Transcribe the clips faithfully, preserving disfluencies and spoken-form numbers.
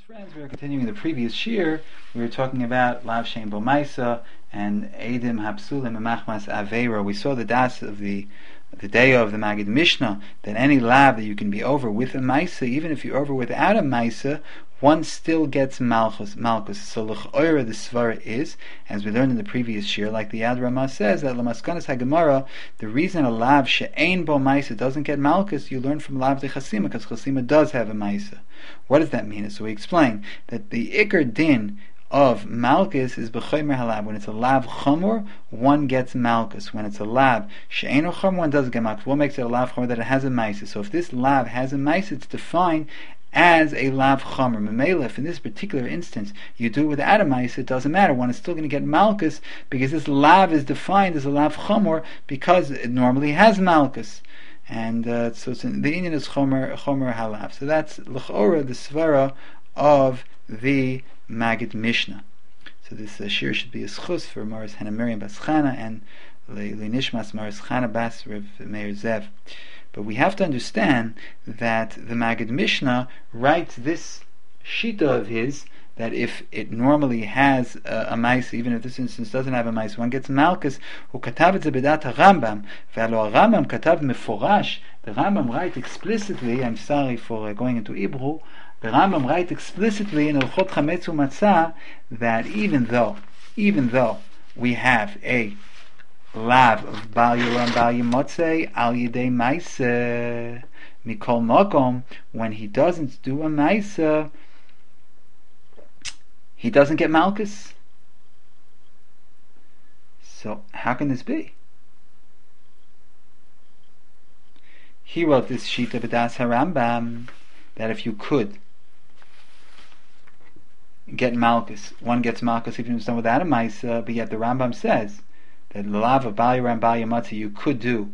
Friends, we are continuing the previous shir. We were talking about Lav Shein Bo Maisa and Eidim Hapsulim and Machmas Aveira. We saw the das of the the day of the Magid Mishnah that any lav that you can be over with a Maisa, even if you're over without a Maisa, one still gets Malchus. Malchus. So l'ch'oira the svara is, as we learned in the previous shir, like the Yad Ramah says, that l'maskanas haGemara, the reason a lav she'ein bo Maisa doesn't get Malchus, you learn from lav de Chasima, because Chasima does have a Maisa. What does that mean? So we explain that the Iker din of Malchus is b'chomer halav. When it's a lav chamor, one gets Malchus. When it's a lav she'eino chamor, one doesn't get Malchus. What makes it a lav chamor? That it has a Maisa. So if this lav has a Maisa, it's defined as a lav chamor. Memela, if in this particular instance you do it without a Maisa, it doesn't matter. One is still going to get Malchus because this lav is defined as a lav chamor because it normally has Malchus. And uh, so it's in, the Indian is chomer chomer halav. So that's l'chora the svara of the Magid Mishnah. So this uh, shir should be a schus for Maris Hana Miriam Bas Chana and Nishmas Maris Chana Bas Rev Meir Zev. But we have to understand that the Magid Mishnah writes this shita of his, that if it normally has uh, a Maisa, even if this instance doesn't have a Maisa, one gets Malchus, who katav et ze bedat HaRambam, ve'alo HaRambam katav meforash, the Rambam writes explicitly, I'm sorry for uh, going into Hebrew, the Rambam writes explicitly in Ilchot Chametz U'Matzah that even though, even though we have a lav of Bal Yoram Bal Yimotzei al Yidei Maisa Mikol Mokom, when he doesn't do a Maisa, he doesn't get Malchus. So how can this be? He wrote this Shita B'das HaRambam that if you could get Malchus, one gets Malchus even if it's done without a Maisa, but yet the Rambam says that the lav of Bal Yoram Bal Yimotzei you could do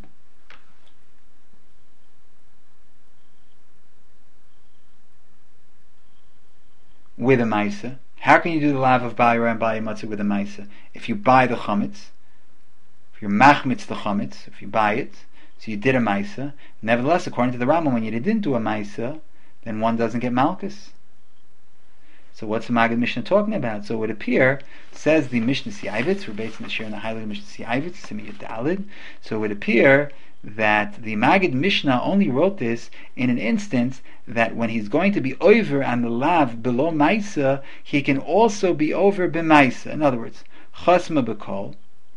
with a Maisa. How can you do the lav of Bal Yoram Bal Yimotzei with a Maisa? If you buy the chametz, if you're machmitz the chametz, if you buy it, so you did a Maisa. Nevertheless, according to the Rambam, when you didn't do a Maisa, then one doesn't get Malchus. So what's the Magid Mishnah talking about? So it would appear, says the Mishnah Siayvitz, we're basing the shir on the highlight of Mishnah Siayvitz, Simiyat Dalid. So it would appear that the Magid Mishnah only wrote this in an instance that when he's going to be over on the lav below Maisa, he can also be over b'Maisa. In other words, chasma b'kol.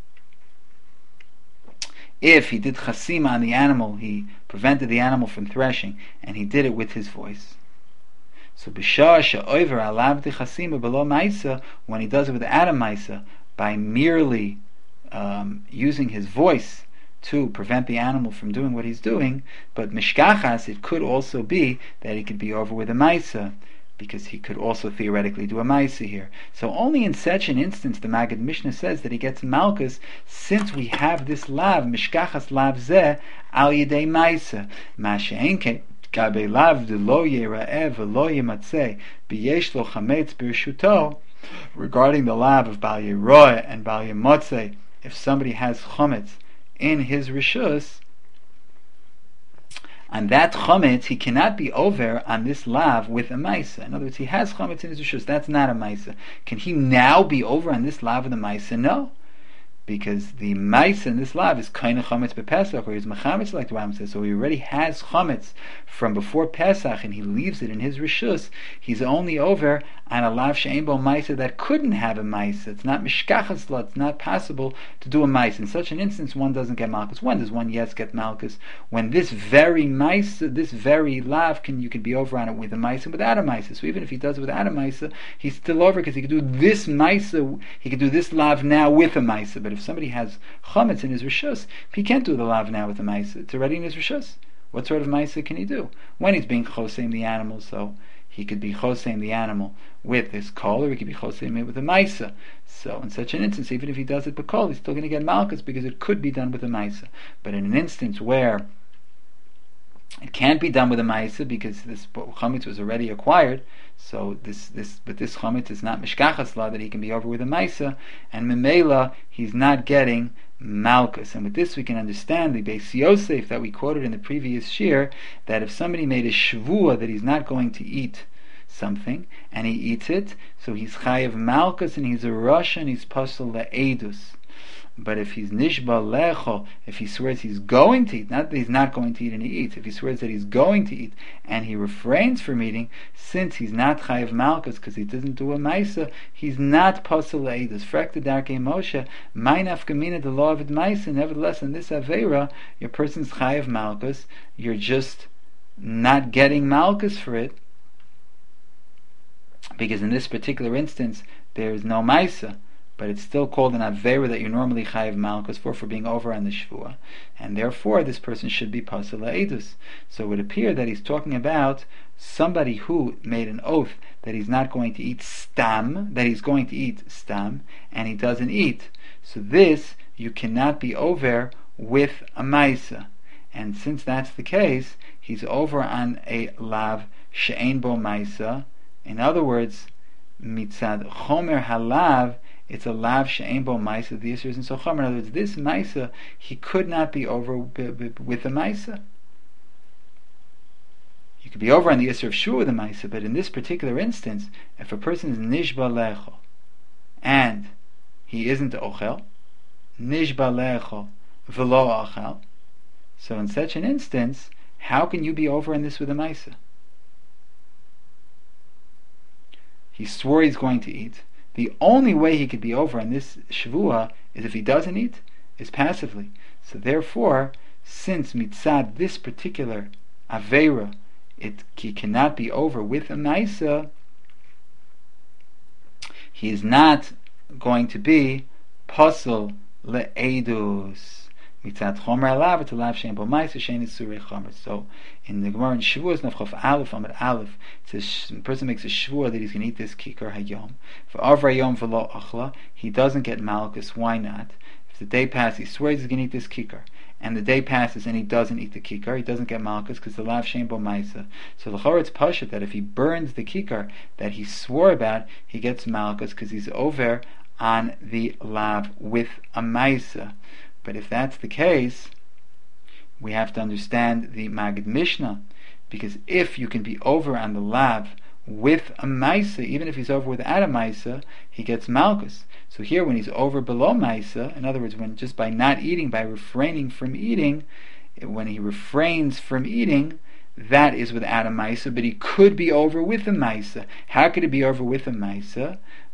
If he did chasima on the animal, he prevented the animal from threshing, and he did it with his voice. So b'shah she'over alav de chasima below Maisa, when he does it without a Maisa, by merely um, using his voice to prevent the animal from doing what he's doing, but mishkachas, it could also be that he could be over with a Maisa, because he could also theoretically do a Maisa here. So only in such an instance the Magid Mishnah says that he gets Malchus, since we have this lav, mishkachas lav zeh, al yidei Maisa. Ma she'en gabe lav de lo yera'eh v'lo yematzeh b'yesh lo chametz b'rishuto, regarding the lav of Bal Yeroeh and Bal Yemotzeh, if somebody has chametz in his rishus, on that chametz he cannot be over on this lav with a Maisa. In other words, he has chametz in his rishus, that's not a Maisa. Can he now be over on this lav with a Maisa? No, because the Maisa in this lav is kind of chametz b'Pesach, or he's mechametz like the Rambam says. So he already has chametz from before Pesach, and he leaves it in his rishus. He's only over on a lav she'ein bo Maisa that couldn't have a Maisa. It's not mishkachas la. It's not possible to do a Maisa. In such an instance, one doesn't get Malchus. When does one yes get Malchus? When this very Maisa, this very lav, can you can be over on it with a Maisa and without a Maisa. So even if he does it without a Maisa, he's still over because he could do this Maisa. He could do this lav now with a Maisa. But if somebody has chametz in his rishus, he can't do the lav now with the Maisa. It's already in his rishus. What sort of Maisa can he do? When he's being choseim the animal, so he could be choseim the animal with his kol, or he could be choseim it with a Maisa. So in such an instance, even if he does it b'kol, he's still going to get Malchus because it could be done with a Maisa. But in an instance where it can't be done with a Maisa because this chametz was already acquired, so this this but this chametz is not mishkachas la that he can be over with a Maisa, and memela he's not getting Malchus. And with this we can understand the Beis Yosef that we quoted in the previous shir, that if somebody made a shvuah that he's not going to eat something, and he eats it, so he's chayiv malchus, and he's a Russian, he's pasal le'edus. But if he's nishba lecho, if he swears he's going to eat, not that he's not going to eat and he eats, if he swears that he's going to eat and he refrains from eating, since he's not chayiv malchus because he doesn't do a maisa, he's not pasal le'edus. Frekta darkei Moshe, my nafkamina, the law of it maisa. Nevertheless, in this avera, your person's chayiv malchus, you're just not getting malchus for it, because in this particular instance there is no maisa, but it's still called an avera that you normally chayiv malchus for, for being over on the shvua, and therefore this person should be pasal edus. So it would appear that he's talking about somebody who made an oath that he's not going to eat stam, that he's going to eat stam, and he doesn't eat. So this you cannot be over with a maisa, and since that's the case, he's over on a lav she'ein bo maisa. In other words, mitzad chomer halav, it's a lav she'ein bo maisa. The issue isn't so chomer. In other words, this maisa he could not be over b- b- with a maisa. You could be over on the issue of shua with a maisa, but in this particular instance, if a person is nishba lecho and he isn't ochel, nishba lecho v'lo ochel, so in such an instance, how can you be over in this with a maisa? He swore he's going to eat. The only way he could be over on this shvua is if he doesn't eat, is passively. So therefore, since mitzad this particular avera, it he cannot be over with a maisa, he is not going to be pasal le'edus. Mitzad chomer alav to lav shein bo maisa shein isurei chomer. So in the Gemara in Shavuos Nafchof Aleph Amud Aleph, it says the person makes a shvua that he's going to eat this kikar hayom. For avra hayom v'lo achla, he doesn't get malchus. Why not? If the day passes, he swears he's going to eat this kikar, and the day passes and he doesn't eat the kikar, he doesn't get malchus because the lav shein bo maisa. So the chorah it's pashut that if he burns the kikar that he swore about, he gets malchus because he's over on the lav with a maisa. But if that's the case, we have to understand the Magid Mishnah, because if you can be over on the lav with a maisa, even if he's over without a maisa, he gets malchus. So here, when he's over below maisa, in other words, when just by not eating, by refraining from eating, when he refrains from eating, that is without a maisa, but he could be over with a maisa. How could it be over with a maisa?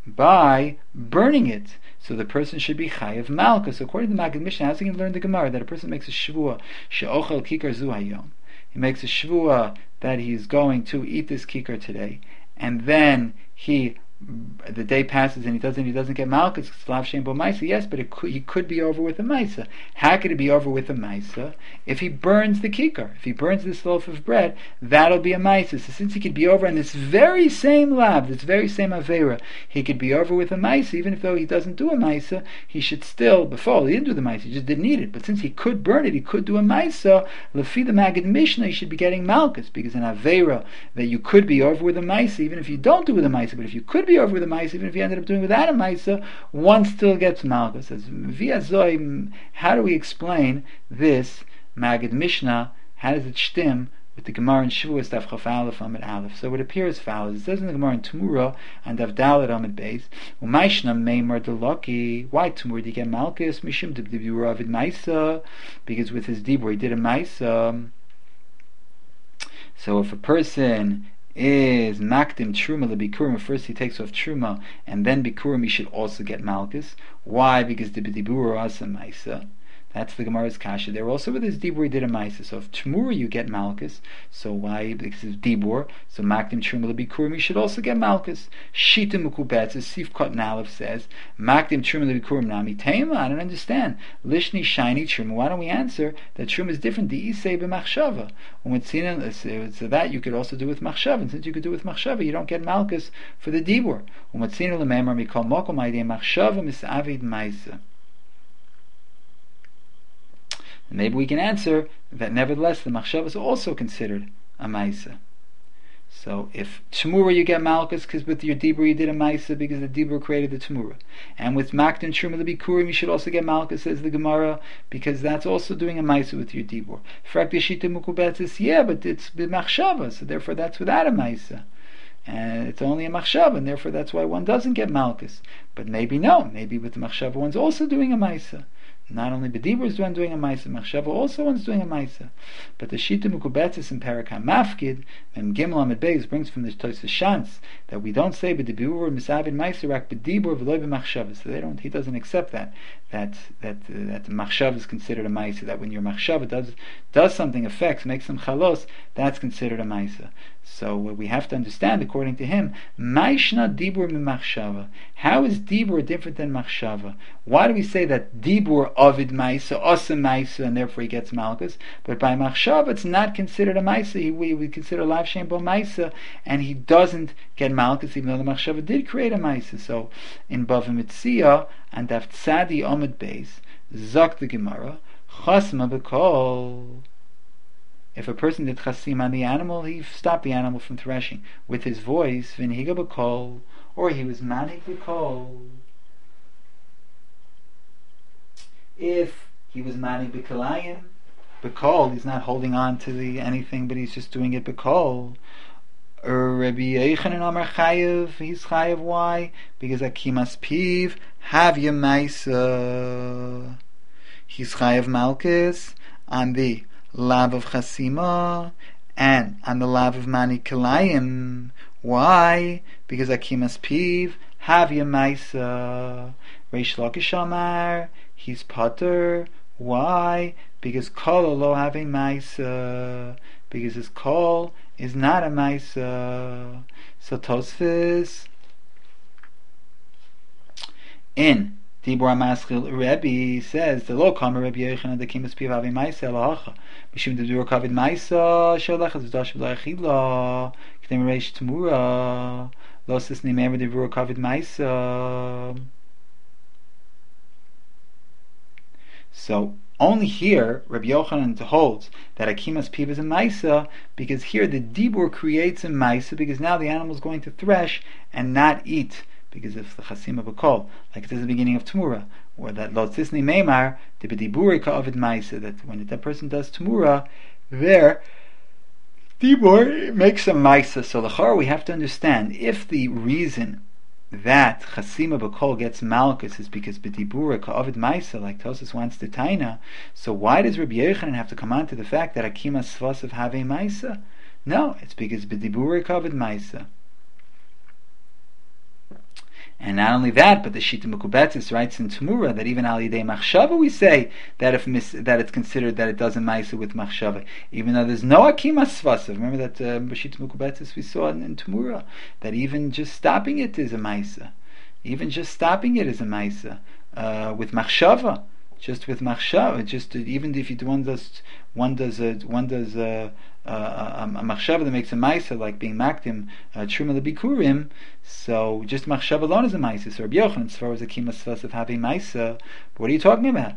By burning it. So the person should be chayiv malchus. So according to the Magid Mishnah, how's he going to learn the Gemara that a person makes a shvua she'ochel kikar zu hayom? He makes a shvua that he's going to eat this kikar today, and then he the day passes and he doesn't he doesn't get malchus. Lav shein bo maisa. Yes, but it could, he could be over with a maisa. How could it be over with a maisa? If he burns the kikar, if he burns this loaf of bread, that'll be a maisa. So since he could be over on this very same lav, this very same avera, he could be over with a maisa. Even if though he doesn't do a maisa, he should still, before he didn't do the maisa, he just didn't eat it. But since he could burn it, he could do a maisa. Lefi the Magid Mishnah, he should be getting malchus, because an avera that you could be over with a maisa, even if you don't do with a maisa, but if you could be over with a maisa, even if you ended up doing without a maisa, one still gets malchus. As via zoy, how do we explain this Magid Mishnah? How does it stem with the Gemara in Shavuos Daf Chaf Aleph Amid Aleph? So it appears follows. It says in the Gemara in Tumura and Daf Dalet Amid Beis, Umayshna Meimar Deloki. Why Tumura did he get malchus? Mishum Dibdibura Avid Maisa, because with his dibur he did a maisa. So if a person is makdim truma lebikurim, first he takes off truma and then bikurim, he should also get malchus. Why? Because the b'dibur asa maisa. That's the Gemara's kasha. There also with his dibur he did a maisa. So if Tmura you get malchus, so why? Because it's dibur. So makdim truma lebikurim, you should also get malchus. Shita mukubetz, as Sif Kot Nalev says, makdim truma lebikurim nami tema. I don't understand. Lishni shiny truma. Why don't we answer that truma is different? The isei b'machshava. So that you could also do with machshava. And since you could do with machshava, you don't get malchus for the dibur. Umatzina lememar mikol mokom aidei machshava misavid maisa. Maybe we can answer that nevertheless the machshava is also considered a maisa. So if Tmura you get malchus because with your dibur you did a maisa because the dibur created the Tmura, and with makdim truma lebikurim you should also get malchus, says the Gemara, because that's also doing a maisa with your dibur. Frak deshita mukubetzis, yeah, but it's b'machshava, so therefore that's without a maisa. and it's only a machshava, and therefore that's why one doesn't get malchus. But maybe no, maybe with the machshava one's also doing a maisa. Not only B'dibur is one doing a Maisa, Machshava also one's doing a Maisa. But the Shita Mukubetzis in Parakah Mafkid, and Gimel Amid Beis brings from the Tosfos Shantz that we don't say B'dibur Misavid Maisa Rak B'dibur V'loy B'machshava. So they don't. He doesn't accept that that that uh, that the Machshava is considered a Maisa. That when your Machshava does does something, affects, makes some chalos, that's considered a Maisa. So uh, we have to understand, according to him, Maishna Dibur Mimachshava. How is Dibur different than Machshava? Why do we say that Dibur Ovid Maisa, Osa Maisa, and therefore he gets Malchus? But by Machshava, it's not considered a Maisa. He, we, we consider Lav Shem Bo Maisa, and he doesn't get Malchus, even though the Machshava did create a Maisa. So in Bava Mitzia and Daf Tzadi Omid Beis, Zok the Gemara, Chasma B'Kol. If a person did chasim on the animal, he stopped the animal from threshing with his voice, v'nhiga b'kol, or he was manik b'kol. If he was manik b'kalayim, b'kol, he's not holding on to the anything, but he's just doing it b'kol. Rabbi Yochanan Amar Chayev, he's Chayev. Why? Because akimas piv have yemaisa. He's Chayev Malchus on the lav of chasima and on the lav of mani kilayim. Why? Because akimas piv have yemaisa. Reish Lakish Amar, he's pater. Why? Because kol lo have a maisa. Because his kol is not a maisa. So Tosfos in Dibur Amaschil Rebbe says the lo kamer Rebbe Yochanan the kimas piv ave maisa lahacha mishum dedur kavid maisa sholach az dash v'lachila k'tem reish t'mura lo sis nimer dedur kavid maisa. So only here Rabbi Yochanan holds that akimas piv is a maisa, because here the dibur creates a maisa, because now the animal is going to thresh and not eat, because of the chasima b'kol, like it says at the beginning of Tamura, or that lo tzisni meimar de b'diburi ka'avid maisa, that when that person does Tamura, there dibur makes a maisa. So l'char we have to understand, if the reason that chasima b'kol gets malchus is because b'dibura ka'avid maisa, like Tosfos wants to taina, so why does Rabbi Yochanan have to come on to the fact that akimas svasav have a maisa? No, it's because b'dibura ka'avid maisa. And not only that, but the Shita Mukubetzis writes in Tamura that even al yidei machshava we say that if mis, that it's considered that it doesn't maisa with machshava, even though there's no akimas svasav. Remember that uh, Shita Mukubetzis we saw in, in Tamura, that even just stopping it is a maisa. Even just stopping it is a maisa uh, with machshava. Just with machshava, just uh, even if you one does one does a one does a, a, a, a machshava that makes a maisa, like being makdim truma lebikurim. So just machshava alone is a maisa. So Rabbi Yochanan, as far as a kimas svas of having maisa, but what are you talking about?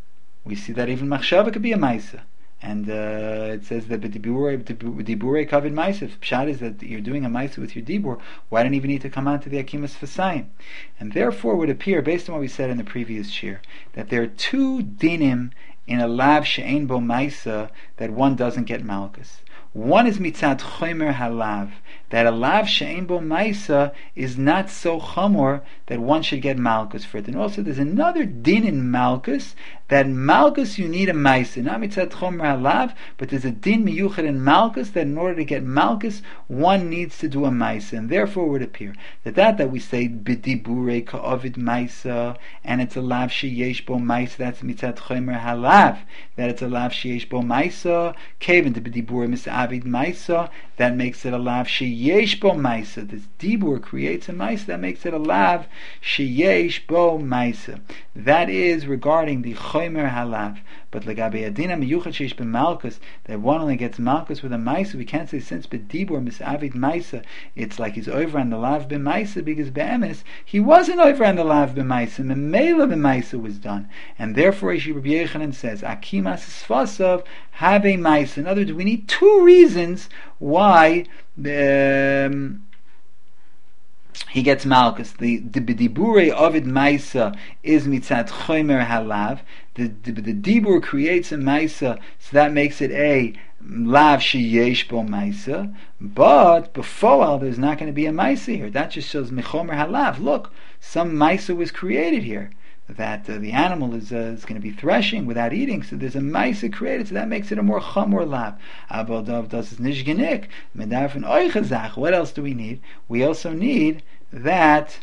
We see that even machshava could be a maisa, and uh, it says that dibure dibure kavid maisa. If pshat is that you're doing a maisa with your dibur, why don't you even need to come on to the akimas fasayim? And therefore, it would appear, based on what we said in the previous shir, that there are two dinim in a lav she'ein bo maisa that one doesn't get malchus. One is mitzad chomer halav, that a lav she'ein bo maisa is not so chamor that one should get malchus for it. And also there's another din in malchus, that malchus you need a maisa, not mitzad chomer halav, but there's a din miyuchad in malchus that in order to get malchus one needs to do a maisa. And therefore it would appear that that that we say b'dibure ka'avid maisa, and it's a lav she'yesh bo maisa, that's mitzad chomer halav, that it's a lav she'yesh bo maisa, kevin to b'dibure misavid maisa, that makes it a lav she'yesh bo maisa. This dibur creates a maisa that makes it a lav she'yesh bo maisa. That is regarding the chomer halav. But legabe adina miyuchad sheish b'malchus, that one only gets malchus with a maisa, we can't say since b'dibur misavid maisa, it's like he's over on the lav b'maisa, because be'emes he wasn't over on the lav b'maisa, memela b'maisa was done, and therefore Rabbi Yochanan says akimas svasav have a maisa. In other words, we need two reasons why the um, he gets malchus. The the dibure ovid maisa is mitzad chomer halav. The, the the dibur creates a maisa, so that makes it a lav sheyesh bo maisa. But before there's not going to be a maisa here. That just shows mechomer halav. Look, some maisa was created here. That uh, the animal is uh, is going to be threshing without eating, so there's a maisa created, so that makes it a more chamor lav. Abeldav does is nishgenik medarfen oichazach. What else do we need? We also need that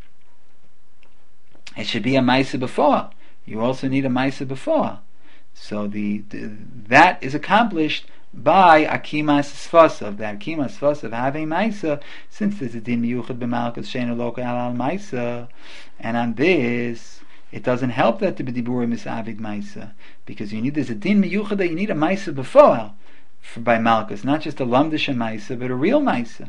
it should be a maisa before. You also need a maisa before. So the, the that is accomplished by akimas sfasav. The akimas sfasav have a maisa, since there's a din miyuchad b'malchus sheinu loka al maisa, and on this it doesn't help that the b'diburim is avid maisa, because you need there's a din miyuchad that you need a maisa before for, by malchus, not just a lamdish maisa, but a real maisa.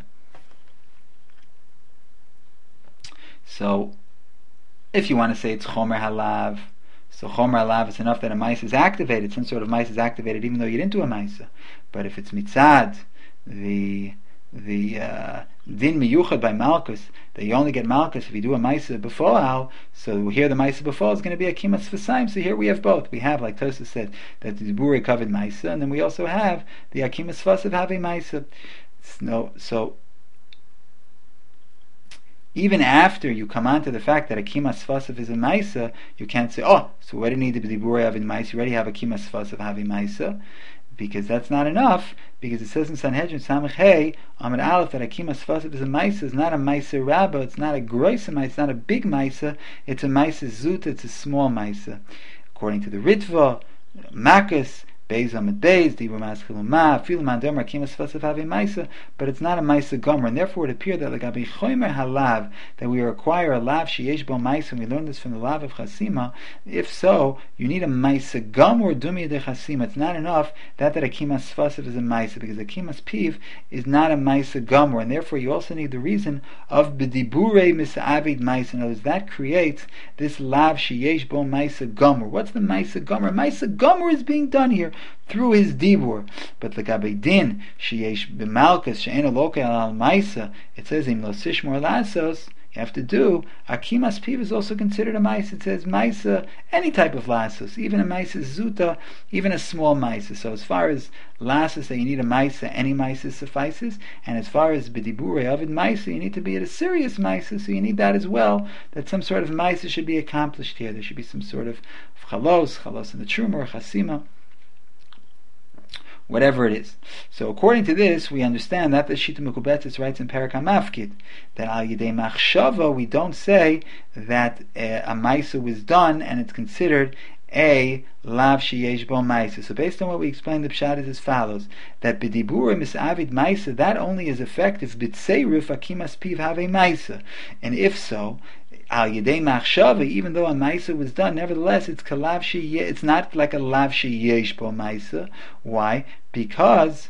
So, if you want to say it's chomer halav, so chomer halav is enough that a maisa is activated, some sort of maisa is activated, even though you didn't do a maisa. But if it's mitzad, the the uh, din miyuchad by malchus, that you only get malchus if you do a maisa before al, so here the maisa before is going to be a kimas v'saim. So here we have both. We have, like Tosfos said, that the dibure covered maisa, and then we also have the akimas v'sav have a maisa. No, so even after you come on to the fact that a kimas sfasav is a maisa, you can't say, oh, so what do you need to be dibure having maisa? You already have a kimas sfasav having maisa, because that's not enough. Because it says in Sanhedrin Samech Hey Amid Aleph that a kimas sfasav is a maisa. It's not a maisa rabba. It's not a groisa maisa. It's not a big maisa. It's a maisa zuta. It's a small maisa. According to the Ritva, Makkos, Beis Amid Beis, Dibur Maschiluma, Filuman Domer Kimas Sfasav Have Maisa, but it's not a Maisa Gomer, and therefore it appeared that like Abi Chomer Halav, that we require a lav sheyesh bo Maisa, and we learned this from the lav of Chasima. If so, you need a Maisa Gomer Dumi de Chasima. It's not enough that that a Kimas Sfasav is a Maisa, because a Kimas Piv is not a Maisa Gomer, and therefore you also need the reason of B'dibure Misavid Maisa. In other words, that creates this lav sheyesh bo Maisa Gomer. What's the Maisa Gomer? Maisa Gomer is being done here through his dibur, but the gabei din sheyesh b'malchus she'enu loka al maisa, it says im lo sishmor lasos. You have to do akimas piv is also considered a maisa. It says maisa, any type of lasos, even a maisa zuta, even a small maisa. So as far as lasos that you need a maisa, any maisa suffices, and as far as b'dibure avid maisa, you need to be at a serious maisa, so you need that as well. That some sort of maisa should be accomplished here. There should be some sort of chalos, chalos in the truma or chasima, whatever it is. So according to this, we understand that the Shita Mekubetzes writes in Perek HaMafkid that Al Yidei Machshava, we don't say that uh, a Maisa was done and it's considered a lav sheyesh bo Maisa. So based on what we explained, the pshat is as follows: that b'dibura misavid Maisa, that only is effective b'tseiruf akimas piv have a Maisa, and if so, Al Yidei Machshava, even though a Maisa was done, nevertheless it's kalav sheyesh. It's not like a lav sheyesh bo Maisa. Why? Because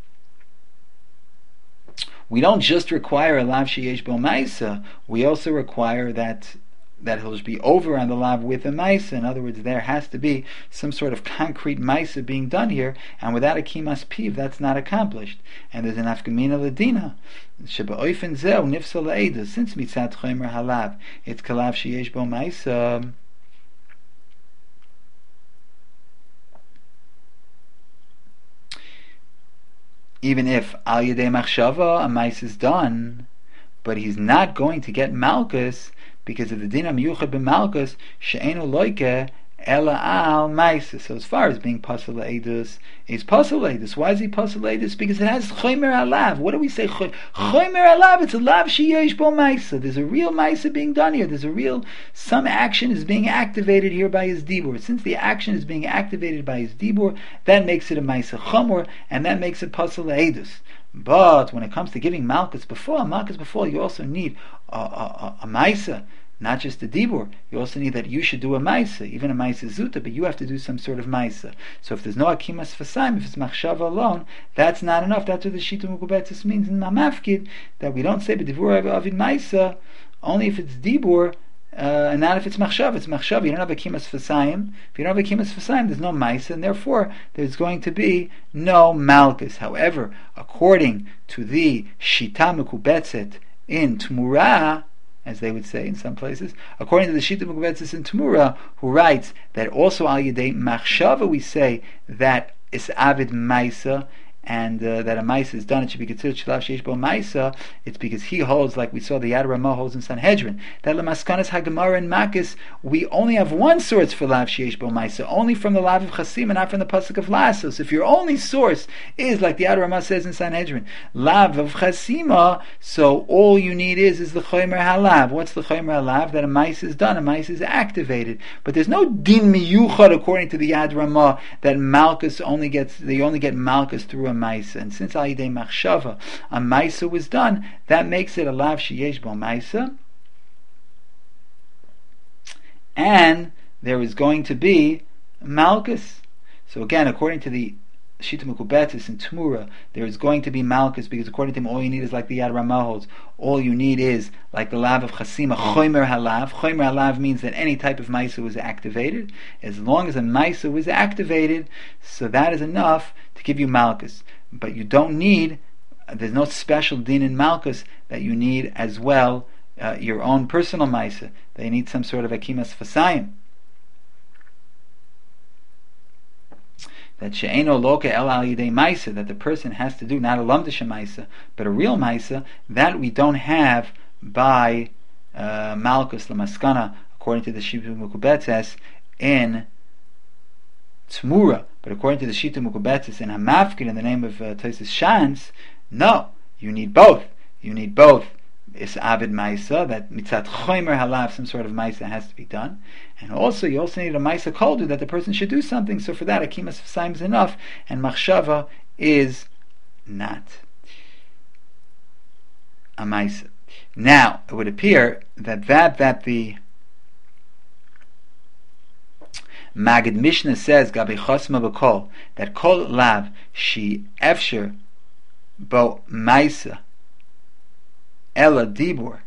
we don't just require a lav sheyesh bo Maisa. We also require that that he'll be over on the lav with a Maisa. In other words, there has to be some sort of concrete Maisa being done here, and without a kimas piv, that's not accomplished. And there's an afkamina ladina. Sheba oifen zeu nifsa la'eda, since mitzat chomer halav, it's kalav sheyesh bo Maisa. Even if al yedei machshava a Maisa is done, but he's not going to get malchus, because of the din miyuchad b'malchus she'enu loike ela al maisa. So as far as being pasal edus, is pasal edus. Why is he pasal edus? Because it has chomer alav. What do we say? Chomer alav. It's a lav sheyesh bo maisa. There's a real maisa being done here. There's a real, some action is being activated here by his dibur. Since the action is being activated by his dibur, that makes it a maisa chomer, and that makes it pasal edus. But when it comes to giving malchus before, malchus before, you also need a, a, a, a maisa, not just a dibur. You also need that you should do a maisa, even a maisa zuta, but you have to do some sort of maisa. So if there's no akimas fasaim, if it's machshava alone, that's not enough. That's what the Shita Mekubetzes means in Mamafkid, that we don't say b'dibur avid maisa only if it's dibur. Uh, and not if it's machshav. It's machshav. You don't have a kimas fasayim. If you don't have a kimas fasayim, there's no maisa, and therefore there's going to be no malchus. However, according to the Shita Mekubetzet in Tmura, as they would say in some places, according to the Shita Mukubetzes in Tmura, who writes that also al yedei machshava we say that is avid maisa, and uh, that a maisa is done, it should be considered shelav sheish bo maisa. It's because he holds, like we saw the Yad Ramah holds in Sanhedrin, that lemaskanas hagemara and makis we only have one source for lav sheish bo maisa, only from the lav of chasim and not from the pasuk of lasos. If your only source is, like the Yad Ramah says in Sanhedrin, lav of chasima, so all you need is is the chomer halav. What's the chomer halav? That a maisa is done, a maisa is activated. But there's no din miyuchad according to the Yad Ramah that malchus only gets, they only get malchus through a maisa, and since al yidei machshava a maisa was done, that makes it a lav sheyesh bo maisa, and there is going to be malchus. So again, according to the Shita Mukubetzes in Tmura, there is going to be malchus, because according to him, all you need is like the Yad Ramah holds. All you need is like the lav of chasima, chomer halav. Chomer halav means that any type of maisa was activated. As long as a maisa was activated, so that is enough to give you malchus. But you don't need, there's no special din in malchus that you need as well uh, your own personal maisa. They need some sort of akimas fasayim. That she'eno loka el al yidei maisa, that the person has to do not a lamdisha maisa, but a real maisa, that we don't have by uh, malchus lamaskana, according to the Shita Mukubetzes in Tmura. But according to the Shita Mukubetzes in Hamafkin, in the name of uh, Tosfos Shans, no, you need both. You need both. Is avid maisa, that mitzat chomer halav, some sort of maisa has to be done, and also you also need a maisa koldu, that the person should do something. So for that, akimas v'saim is enough, and machshava is not a maisa. Now it would appear that that that the Magid Mishnah says gabi chosma b'kol, that kol lav she efsher bo maisa ela dibur,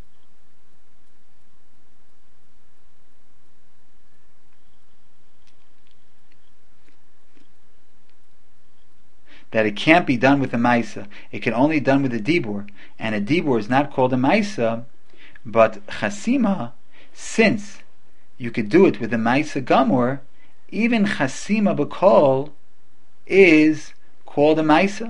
that it can't be done with a maisa, it can only be done with a dibur, and a dibur is not called a maisa, but chasima, since you could do it with a maisa gamur, even chasima b'kol is called a maisa.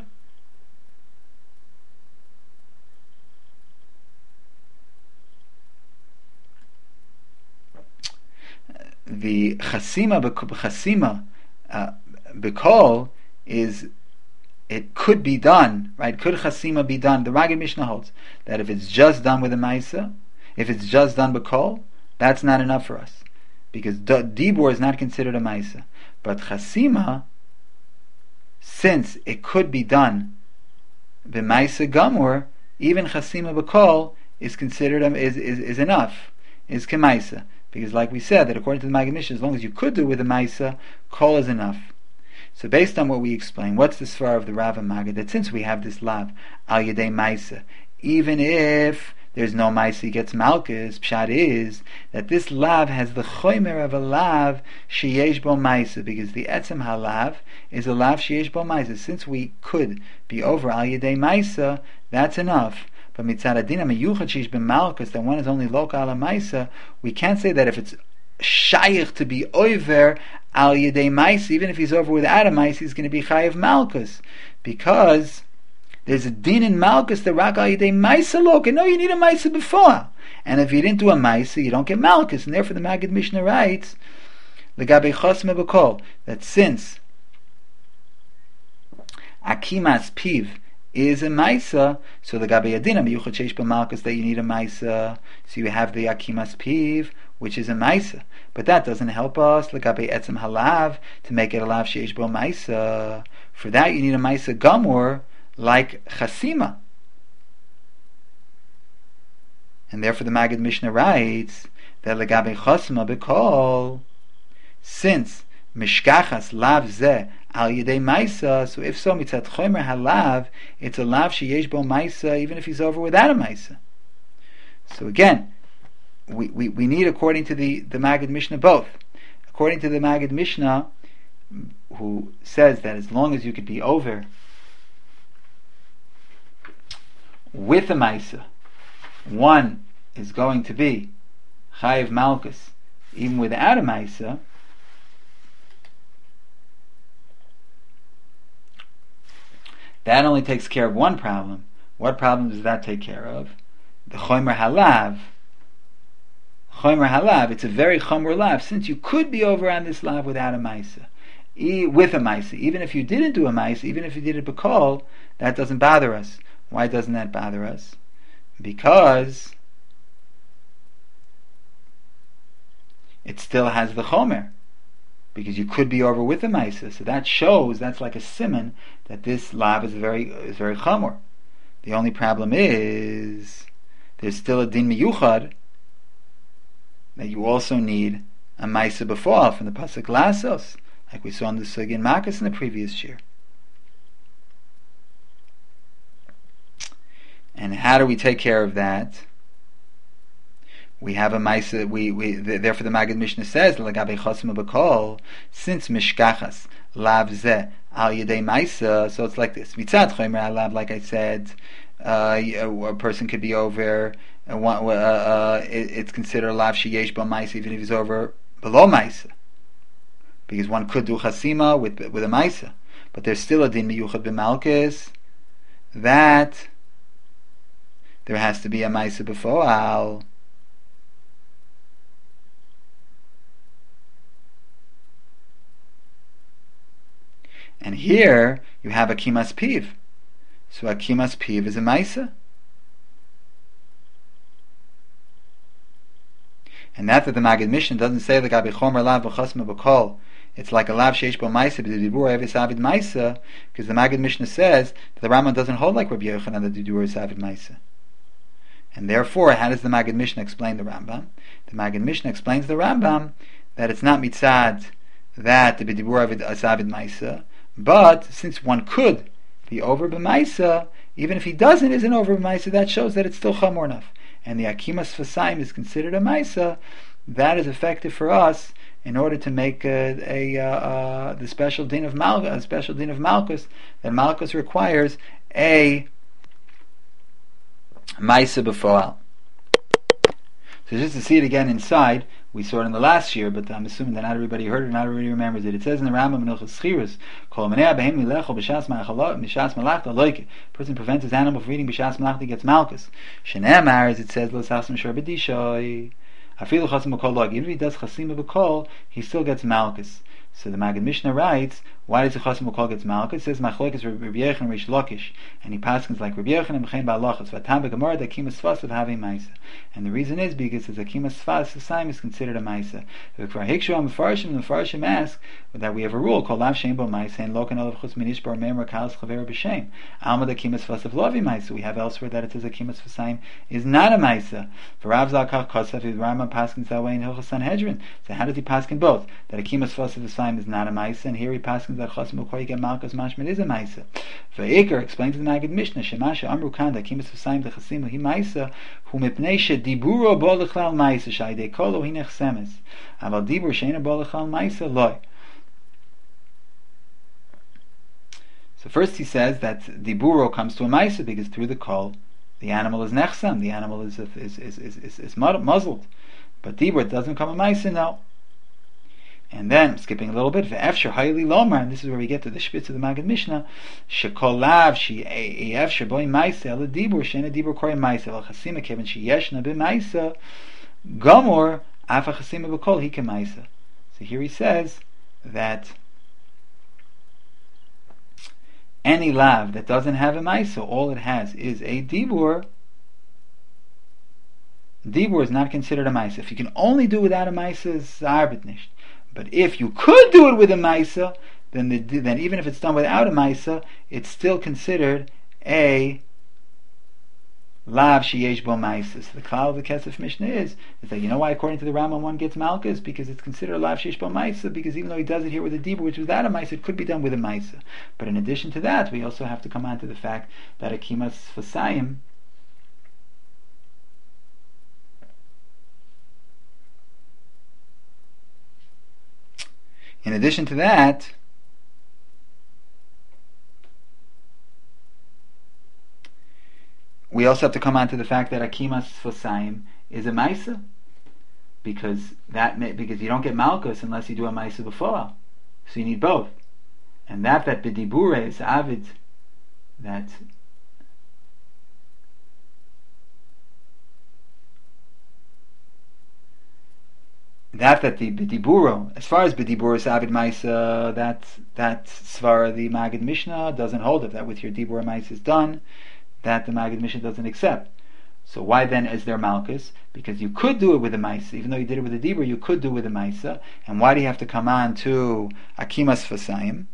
The chasima chasima uh, b'kol is, it could be done, right? Could chasima be done? The Magid Mishnah holds that if it's just done with a maisa, if it's just done b'kol, that's not enough for us, because dibur is not considered a maisa. But chasima, since it could be done b'maisa gamur, even chasima b'kol is considered is, is is enough, is kemaisa. Because like we said, that according to the Magid Mishnah, as long as you could do it with a maisa, kol is enough. So based on what we explained, what's the svara of the Rav and Magid? That since we have this lav, al yedei maisa, even if there's no maisa, he gets malchus, pshat is, that this lav has the chomer of a lav sheyesh bo maisa, because the etzem halav is a lav sheyesh bo maisa. Since we could be over al yedei maisa, that's enough. But mitzad adina meyuchad sheish b'malchus, that one is only loka ala maisa, we can't say that if it's shaykh to be over al yedei maisa, even if he's over without a maisa, he's going to be chayiv malchus, because there's a din in malchus that rak al yedei maisa loka. No, you need a maisa before, and if you didn't do a maisa, you don't get malchus. And therefore, the Magid Mishnah writes legabe chosme b'kol, that since akimas piv is a maisa, so the gabe yadina miyuchad sheish b'malchus, that you need a maisa, so you have the akimas piv, which is a maisa, but that doesn't help us legabe etzem halav to make it a lav sheish bo maisa. For that you need a maisa gamur like chasima, and therefore the Magid Mishnah writes that legabe chosma b'kol, since mishkachas lav zeh al yedei maisa, so if so, mitzat chomer halav, it's a lav sheyesh bo maisa, even if he's over without a maisa. So again, we, we, we need, according to the, the Magid Mishnah, both. According to the Magid Mishnah, who says that as long as you could be over with a maisa, one is going to be chayiv malchus even without a maisa, that only takes care of one problem. What problem does that take care of? The chomer halav. Chomer halav, it's a very chomer lav, since you could be over on this lav without a maisa. E, with a maisa. Even if you didn't do a maisa, even if you did it b'kol, that doesn't bother us. Why doesn't that bother us? Because it still has the chomer. Because you could be over with a maisa. So that shows, that's like a siman, that this lav is very is very chomer. The only problem is, there's still a din miyuchad, that you also need a maisa before from the pasuk lasos, like we saw in the sugya in Makkos in the previous year. And how do we take care of that? We have a maisa. We we therefore the Maggid Mishnah says lagabe chosim b'kol, since mishkachas lav zeh al yedei maisa. So it's like this. Mitzad chomer alav, like I said, uh, a person could be over. Uh, uh, uh, it, it's considered lav sheyesh ba maisa even if he's over below maisa, because one could do chasima with with a maisa, but there's still a din miyuchad b'malkis that there has to be a maisa b'foal. And here you have a kimas piv. So a kimas piv is a maisa. And that that the Maggid Mishnah doesn't say the gabi chomer lav v'chasma b'kol, it's like a lav sheish bo maisa b'dibur evis avid maisa, because the Maggid Mishnah says that the Rambam doesn't hold like Rabbi Yochanan that the dibur is avid maisa. And therefore, how does the Maggid Mishnah explain the Rambam? The Maggid Mishnah explains the Rambam that it's not mitzad that the b'dibur avid avid maisa, but since one could be over b'maisa, even if he doesn't isn't over b'maisa, that shows that it's still chamor enough. And the akimas fasaim is considered a maisa. That is effective for us in order to make a, a uh, uh, the special din of malchus, a special din of malchus, that malchus requires a maisa b'foal. So just to see it again inside, we saw it in the last year, but I'm assuming that not everybody heard it, not everybody remembers it. It says in the Rambam in Hilchos Schirus, "Kol menei behem milechol b'shas ma'achalot b'shas malachta loike." Person prevents his animal from eating b'shas malachta, he gets malchus. Shenemar, as it says, lo sasem shor b'dishoy. Afilu chasim b'kol loike. Even if he does chasim b'kol, he still gets malchus. So the Maggid Mishnah writes, why does the Chasim B'Kol gets malchus? It says Machlokes Rabbi Yochanan and Rish Lakish, and he paskins like Rabbi Yochanan and B'chein Ba'alachas. V'atam b'Gemara the Akimas Sfas of having Maisa, and the reason is because as Akimas Sfas the Saim is considered a Maisa. The Mefarshim the Mefarshim ask that we have a rule called Lav Shem Bo Maisa and Lokan Olav Chutz Minish Bar Memra Kalas Chaver B'Shem. Alma the Akimas Sfas of Lovi Maisa. We have elsewhere that it says Akimas Sfasaim is not a Maisa. For Rav Zakach Kosav the Rambam paskins that way in Hilchos Sanhedrin. So how does he paskin both? That Akimas Sfas of the Saim is not a Maisa, and here he paskins that Chasim B'Kol you get malchus mashman is a Maisa. Ve'ikar explains in the Maggid Mishnah Shemasha Amru Kan that Akimas Sfasaim the Chasimu hi Maisa hu mipnei shediburo bo lechlal Maisa shaydei kolo hi nechsemes aval dibur sheina bo lechlal Maisa loy. So first he says that diburo comes to a Maisa because through the kol the animal is nechsem, the animal is is is is is, is muzzled, but dibur doesn't come a Maisa now. And then, skipping a little bit, ve'efsher hayli lomar, and this is where we get to the shpitz of the Maggid Mishnah, shekolav she efsher boy maisa el dibur shena dibur korei maisa el chasima kevin she yeshna b'maisa gomor afa chasima b'kol hike maisa. So here he says that any lav that doesn't have a maisa, all it has is a dibur. Dibur is not considered a maisa. If you can only do without a maisa, it's arbit nicht. But if you could do it with a maisa, then the, then even if it's done without a maisa, it's still considered a lav sheyesh bo maisa. So the klal of the Kesef Mishnah is, is that you know why according to the Rambam one gets malchus? Because it's considered a lav sheyesh bo maisa, because even though he does it here with a dibur, which was without a maisa, it could be done with a maisa. But in addition to that, we also have to come on to the fact that a kimas fasayim, in addition to that, we also have to come on to the fact that Akimas Fasayim is a Maisa, because that may, because you don't get Malkus unless you do a Maisa before, so you need both. And that that B'dibure is Avid, that that that the B'diburo, as far as B'diburo is Avid Maisa, that that Svara the Magid Mishnah doesn't hold it, that with your Dibur Maisa is done, that the Magid Mishnah doesn't accept. So why then is there Malkus? Because you could do it with a Maisa, even though you did it with a Dibur, you could do it with a Maisa. And why do you have to come on to Akimas Fasayim?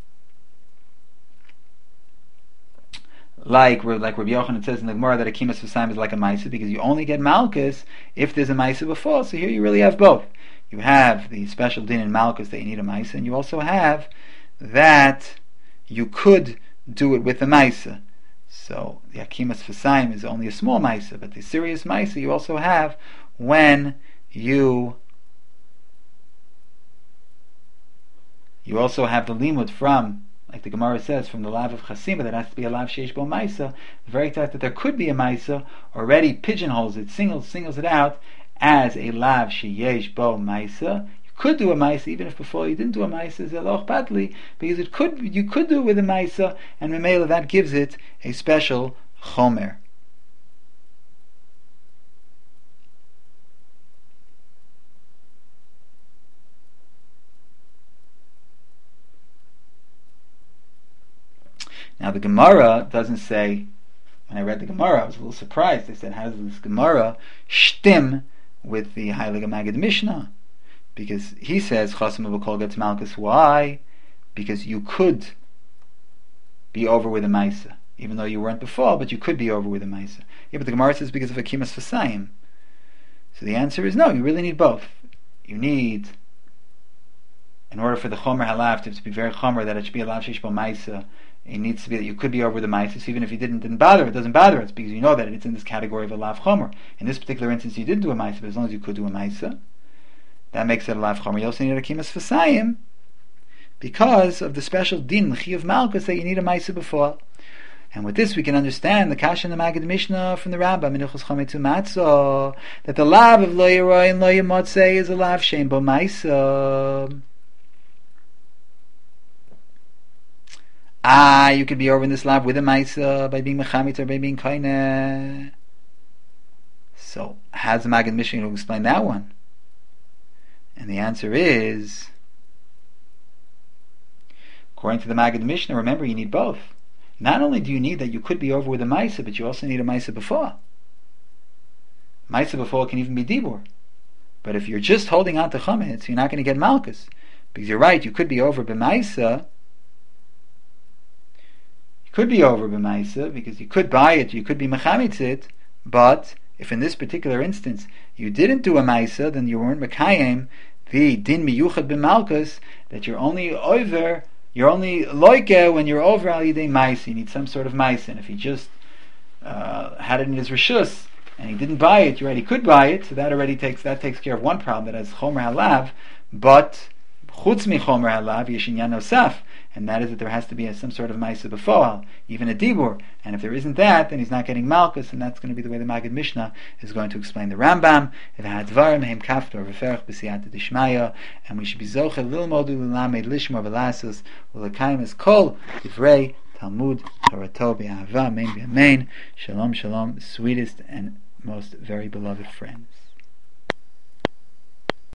Like like Rabbi Yochanan says in the Gemara that Akimas Fasayim is like a Maisa, because you only get Malkus if there's a Maisa before. So here you really have both. You have the special din in Malkus that you need a Maisa, and you also have that you could do it with a Maisa. So the Akimas Fasayim is only a small Maisa, but the serious Maisa you also have when you you also have the limud from, like the Gemara says, from the lav of Chasima, that has to be a lav sheish bo Maisa. The very fact that there could be a Maisa already pigeonholes it, singles singles it out as a lav sheish bo Maisa. Could do a Maisa even if before you didn't do a Maisa zeloch badly, because it could you could do it with a Maisa, and Memela that gives it a special chomer. Now the Gemara doesn't say. When I read the Gemara, I was a little surprised. They said, "How does this Gemara shtim with the Heilige Magid Mishnah?" Because he says Chasim Avakol gets Malkus. Why? Because you could be over with a Maisa, even though you weren't before, but you could be over with a Maisa. Yeah, but the Gemara says because of Akimas Fasayim. So the answer is no, you really need both. You need, in order for the Chomer Halav to be very Chomer, that it should be a Lav Sheish Bo Maisa, it needs to be that you could be over with a Maisa. So even if you didn't, didn't bother, it doesn't bother us, because you know that it's in this category of a Lav Chomer. In this particular instance, you did do a Maisa, but as long as you could do a Maisa, that makes it a lav chomer. You also need a Akimas Fasayim because of the special din l'chi of Malkus that you need a Maisa before. And with this we can understand the Kasha in the Magid Mishnah from the Rambam in Ilchos Chometzu Matzah, that the lav of lo yiroi and lo yimotzei is a lav shein bo Maisa. Ah, you could be over in this lav with a Maisa by being mechamit or by being koine. So how's the Magid Mishnah going to explain that one? And the answer is, according to the Magid Mishnah, remember you need both. Not only do you need that you could be over with a Maisa, but you also need a Maisa before. Maisa before can even be Dibur. But if you're just holding on to Chametz, you're not going to get Malkus. Because you're right, you could be over b'Maisa. You could be over b'Maisa, because you could buy it, you could be Mechamitz it, but if in this particular instance you didn't do a Maisa, then you weren't Mekayim the Din Miyuchad b'Malkus, that you're only over, you're only loike when you're over Al Yidei Maisa. You need some sort of Maisa. And if he just uh, had it in his Rishus and he didn't buy it, you're right, he could buy it, so that already takes that takes care of one problem, that has Chomer Halav, but Chutz mi Chomer Halav yesh inyan nosaf, and that is that there has to be a, some sort of Maisa before, even a Dibur. And if there isn't that, then he's not getting Malkus, and that's going to be the way the Magid Mishnah is going to explain the Rambam. If it had Dvarim, Heim Kaftor, Referach, B'siyata Dishmaya, and we should be Zoche, Lil Modu, Lilamed, Lishmor, Velasus, Ulakaim is Kol, Divrei, Talmud, Torato, Be'ahava, Amen, Amen. Shalom, Shalom, sweetest and most very beloved friends.